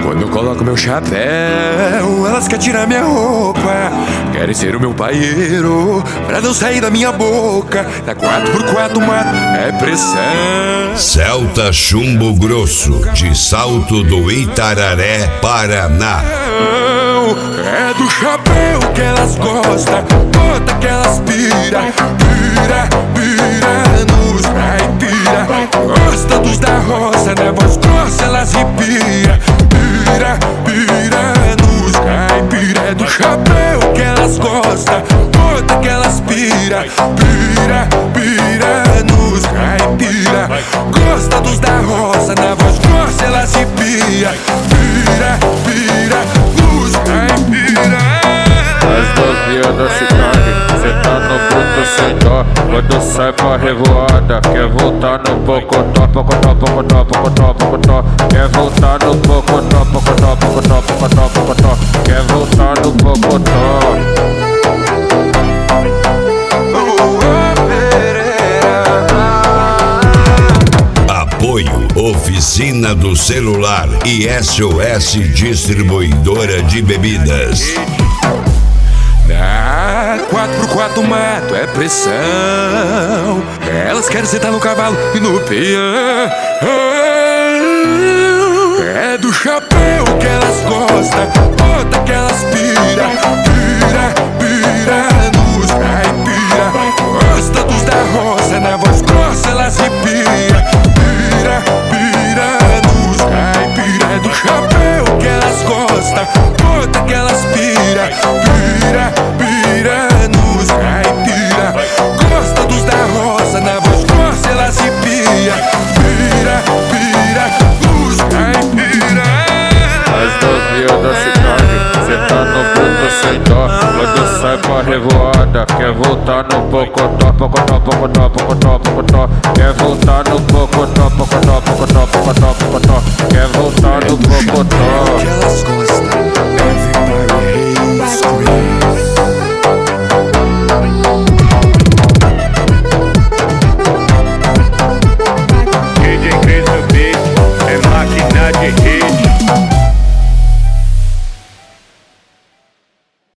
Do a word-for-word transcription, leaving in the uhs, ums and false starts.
Quando eu coloco meu chapéu, elas querem tirar minha roupa, querem ser o meu paieiro pra não sair da minha boca. Na quatro por quatro mato é pressão. Celta Chumbo Grosso, de Salto do Itararé, Paraná. É do chapéu que elas gostam, bota que elas pira, pira, pira nos caipira. Gosta dos da roça, na voz grossa elas ripia, pira, pira nos caipira. É do chapéu que elas gostam, bota que elas pira, pira, pira nos caipira. Gosta dos da roça, na voz grossa elas ripia, pira, pira nos caipira. As novinhas da cidade, cê tá no bruto sem dó. Quando sai pra revoada, quer voltar no pocotó, pocotó, pocotó, pocotó, pocotó. Quer voltar no pocotó, pocotó, pocotó, pocotó, pocotó. Quer voltar no pocotó. Apoio Oficina do Celular e S O S Distribuidora de Bebidas. Na quatro por quatro mato é pressão. Elas querem sentar no cavalo e no peão. É do chapéu que elas gostam, bota que elas pira, pira, pira nos caipira. Gosta dos da roça, na voz grossa elas ripia, pira, pira nos caipira. É do chapéu que elas gostam, bota que elas pira, pira, pira nos caipira. Gosta dos da roça, na voz grossa elas ripia, pira, pira nos caipira. As novinhas da cidade, cê tá no bruto sem dó. Quando sai pra revoada, quer voltar no pocotó, pocotó, pocotó, pocotó, pocotó. Quer voltar no pocotó, pocotó, pocotó, pocotó, pocotó. Quer voltar no pocotó.